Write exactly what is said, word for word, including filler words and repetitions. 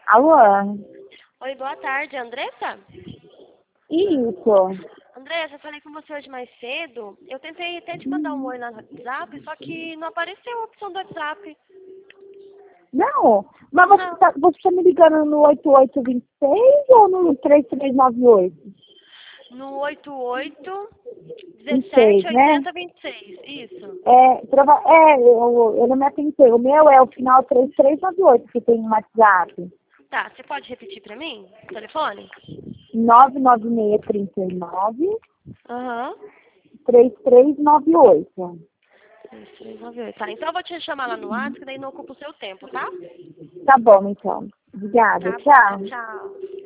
Alô? Oi, boa tarde, Andressa? Isso. Andressa, eu falei com você hoje mais cedo. Eu tentei até te mandar um oi no WhatsApp, só que não apareceu a opção do WhatsApp. Não, mas você Não. tá, você tá me ligando no oito oito dois seis ou no três três nove oito? No oito oito vinte e seis, dezessete né? oitenta vinte e seis. Isso. É, prova é eu, eu não me atentei. O meu é o final três três nove oito que tem no WhatsApp. Tá, você pode repetir pra mim? O telefone? nove nove seis três nove Aham. três três nove oito. três três nove oito. Tá, então eu vou te chamar lá no WhatsApp, que daí não ocupa o seu tempo, tá? Tá bom, então. Obrigada. Tá bom, Tchau. tchau.